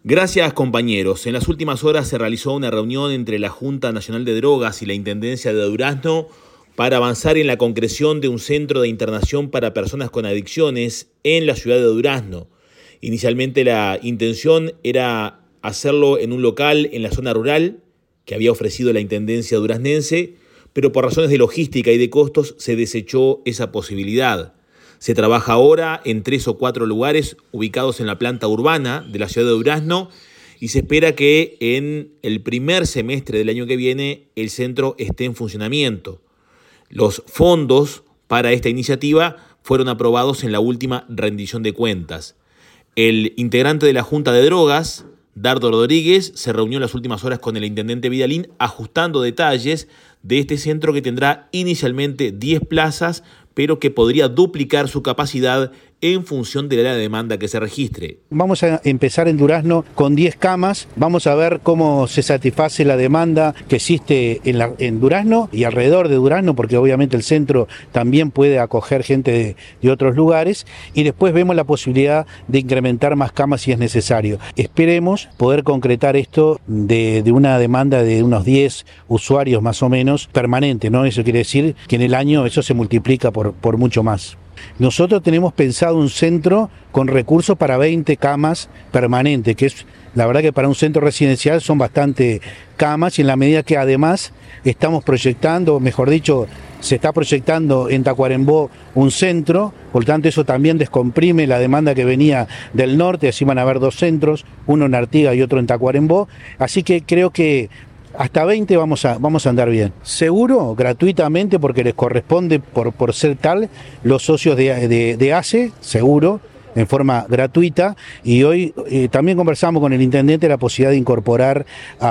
Gracias, compañeros. En las últimas horas se realizó una reunión entre la Junta Nacional de Drogas y la Intendencia de Durazno para avanzar en la concreción de un centro de internación para personas con adicciones en la ciudad de Durazno. Inicialmente la intención era hacerlo en un local en la zona rural que había ofrecido la Intendencia duraznense, pero por razones de logística y de costos se desechó esa posibilidad. Se trabaja ahora en 3 o 4 lugares ubicados en la planta urbana de la ciudad de Durazno y se espera que en el primer semestre del año que viene el centro esté en funcionamiento. Los fondos para esta iniciativa fueron aprobados en la última rendición de cuentas. El integrante de la Junta de Drogas, Dardo Rodríguez, se reunió en las últimas horas con el intendente Vidalín ajustando detalles de este centro que tendrá inicialmente 10 plazas, pero que podría duplicar su capacidad en función de la demanda que se registre. Vamos a empezar en Durazno con 10 camas, vamos a ver cómo se satisface la demanda que existe en Durazno y alrededor de Durazno, porque obviamente el centro también puede acoger gente de otros lugares, y después vemos la posibilidad de incrementar más camas si es necesario. Esperemos poder concretar esto de una demanda de unos 10 usuarios más o menos permanente, ¿no? Eso quiere decir que en el año eso se multiplica por mucho más. Nosotros tenemos pensado un centro con recursos para 20 camas permanentes, que es la verdad que para un centro residencial son bastante camas, y en la medida que además estamos proyectando, mejor dicho, se está proyectando en Tacuarembó un centro, por tanto eso también descomprime la demanda que venía del norte, así van a haber 2 centros, uno en Artigas y otro en Tacuarembó, así que creo que hasta 20 vamos a andar bien. Seguro, gratuitamente, porque les corresponde por ser tal, los socios de ACE, seguro, en forma gratuita, y hoy también conversamos con el intendente la posibilidad de incorporar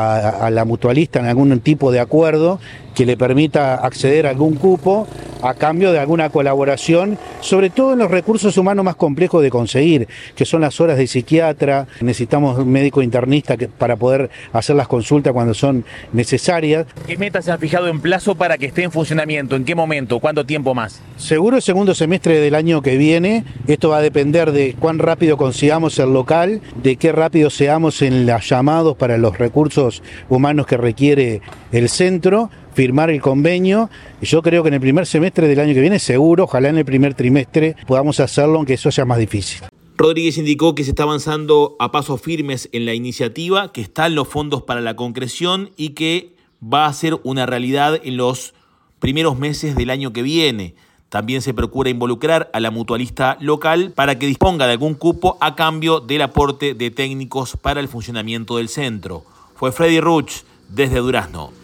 a la mutualista en algún tipo de acuerdo que le permita acceder a algún cupo a cambio de alguna colaboración, sobre todo en los recursos humanos más complejos de conseguir, que son las horas de psiquiatra. Necesitamos un médico internista para poder hacer las consultas cuando son necesarias. ¿Qué metas se han fijado en plazo para que esté en funcionamiento? ¿En qué momento? ¿Cuánto tiempo más? Seguro el segundo semestre del año que viene. Esto va a depender de cuán rápido consigamos el local, de qué rápido seamos en los llamados para los recursos humanos que requiere el centro, firmar el convenio. Yo creo que en el primer semestre del año que viene, seguro, ojalá en el primer trimestre podamos hacerlo, aunque eso sea más difícil. Rodríguez indicó que se está avanzando a pasos firmes en la iniciativa, que están los fondos para la concreción y que va a ser una realidad en los primeros meses del año que viene. También se procura involucrar a la mutualista local para que disponga de algún cupo a cambio del aporte de técnicos para el funcionamiento del centro. Fue Freddy Ruch desde Durazno.